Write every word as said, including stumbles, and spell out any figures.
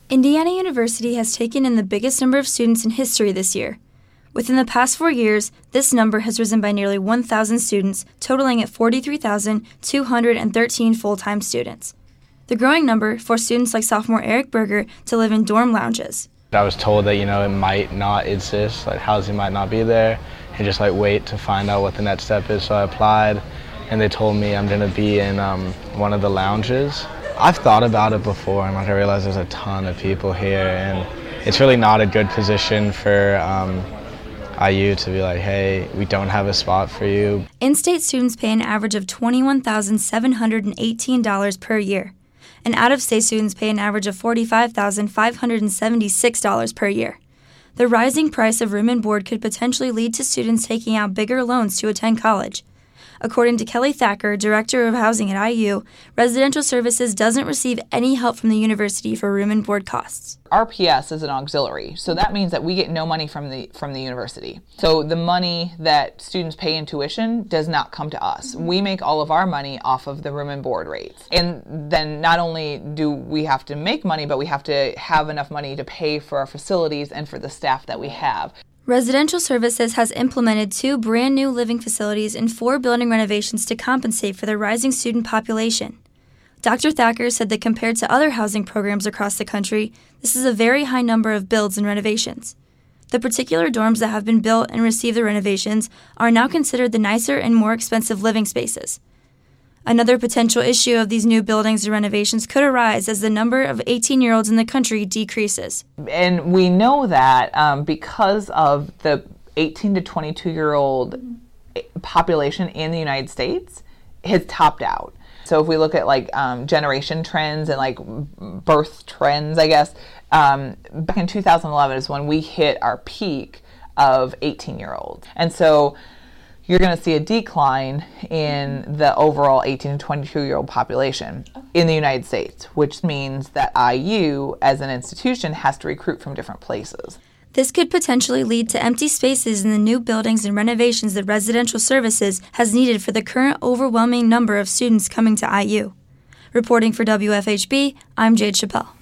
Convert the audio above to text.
Indiana University has taken in the biggest number of students in history this year. Within the past four years, this number has risen by nearly one thousand students, totaling at forty-three thousand two hundred thirteen full-time students. The growing number forced students like sophomore Eric Berger to live in dorm lounges. I was told that, you know, it might not exist, like housing might not be there, and just like wait to find out what the next step is. So I applied, and they told me I'm going to be in um, one of the lounges. I've thought about it before, and like I realized there's a ton of people here, and it's really not a good position for um, I U to be like, hey, we don't have a spot for you. In-state students pay an average of twenty-one thousand seven hundred eighteen dollars per year, and out-of-state students pay an average of forty-five thousand five hundred seventy-six dollars per year. The rising price of room and board could potentially lead to students taking out bigger loans to attend college. According to Kelly Thacker, Director of Housing at I U, Residential Services doesn't receive any help from the university for room and board costs. R P S is an auxiliary, so that means that we get no money from the from the university. So the money that students pay in tuition does not come to us. We make all of our money off of the room and board rates. And then not only do we have to make money, but we have to have enough money to pay for our facilities and for the staff that we have. Residential Services has implemented two brand new living facilities and four building renovations to compensate for the rising student population. Doctor Thacker said that compared to other housing programs across the country, this is a very high number of builds and renovations. The particular dorms that have been built and received the renovations are now considered the nicer and more expensive living spaces. Another potential issue of these new buildings and renovations could arise as the number of eighteen-year-olds in the country decreases. And we know that um, because of the eighteen to twenty-two-year-old population in the United States has topped out. So if we look at like um, generation trends and like birth trends, I guess, um, back in two thousand eleven is when we hit our peak of eighteen-year-olds. And so you're going to see a decline in the overall eighteen to twenty-two-year-old population in the United States, which means that I U, as an institution, has to recruit from different places. This could potentially lead to empty spaces in the new buildings and renovations that Residential Services has needed for the current overwhelming number of students coming to I U. Reporting for W F H B, I'm Jade Chappelle.